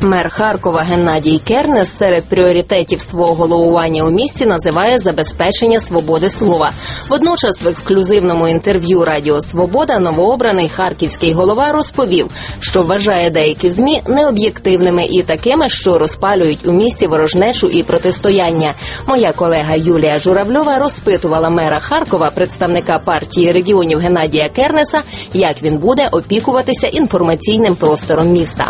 Мер Харкова Геннадій Кернес серед пріоритетів свого головування у місті називає забезпечення свободи слова. Водночас в ексклюзивному інтерв'ю Радіо Свобода новообраний харківський голова розповів, що вважає деякі ЗМІ необ'єктивними і такими, що розпалюють у місті ворожнечу і протистояння. Моя колега Юлія Журавльова розпитувала мера Харкова, представника партії регіонів Геннадія Кернеса, як він буде опікуватися інформаційним простором міста.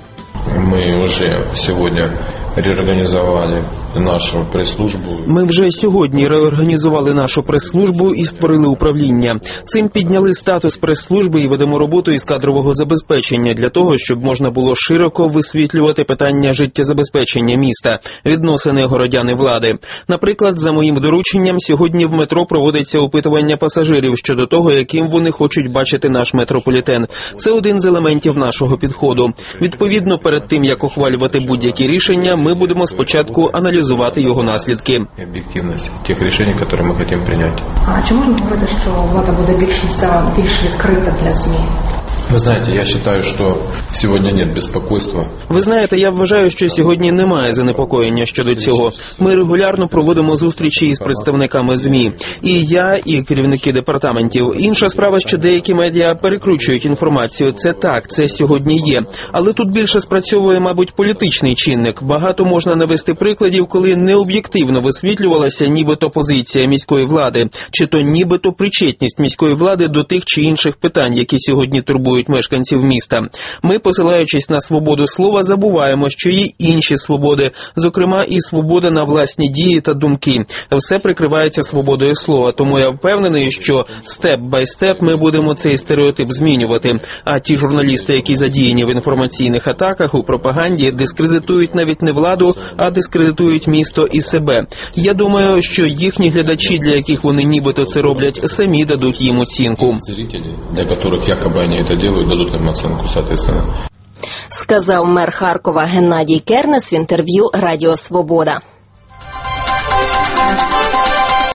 Ми вже сьогодні реорганізували нашу прес-службу. Ми вже сьогодні реорганізували нашу прес-службу і створили управління. Цим підняли статус прес-служби і ведемо роботу із кадрового забезпечення для того, щоб можна було широко висвітлювати питання життєзабезпечення міста, відносини городян і влади. Наприклад, за моїм дорученням, сьогодні в метро проводиться опитування пасажирів щодо того, яким вони хочуть бачити наш метрополітен. Це один з елементів нашого підходу. Відповідно, перед тим, як ухвалювати будь-які рішення, ми будемо спочатку аналізувати його наслідки. Об'єктивність тих рішень, які ми хочемо прийняти. А чи можна говорити, що влада буде більш відкрита для ЗМІ? Ви знаєте, я вважаю, що сьогодні немає безпокійства. Ви знаєте, я вважаю, що сьогодні немає занепокоєння щодо цього. Ми регулярно проводимо зустрічі із представниками ЗМІ. І я, і керівники департаментів. Інша справа, що деякі медіа перекручують інформацію. Це так, це сьогодні є. Але тут більше спрацьовує, мабуть, політичний чинник. Багато можна навести прикладів, коли необ'єктивно висвітлювалася нібито позиція міської влади, чи то нібито причетність міської влади до тих чи інших питань, які сьогодні турбують мешканців міста. Ми, посилаючись на свободу слова, забуваємо, що є інші свободи, зокрема і свобода на власні дії та думки. Все прикривається свободою слова, тому я впевнений, що степ-бай-степ ми будемо цей стереотип змінювати. А ті журналісти, які задіяні в інформаційних атаках, у пропаганді, дискредитують навіть не владу, а дискредитують місто і себе. Я думаю, що їхні глядачі, для яких вони нібито це роблять, самі дадуть їм оцінку. Для яких якоби вони це роблять, дадуть їм оцінку, соответственно. Сказав мер Харкова Геннадій Кернес в інтерв'ю Радіо Свобода.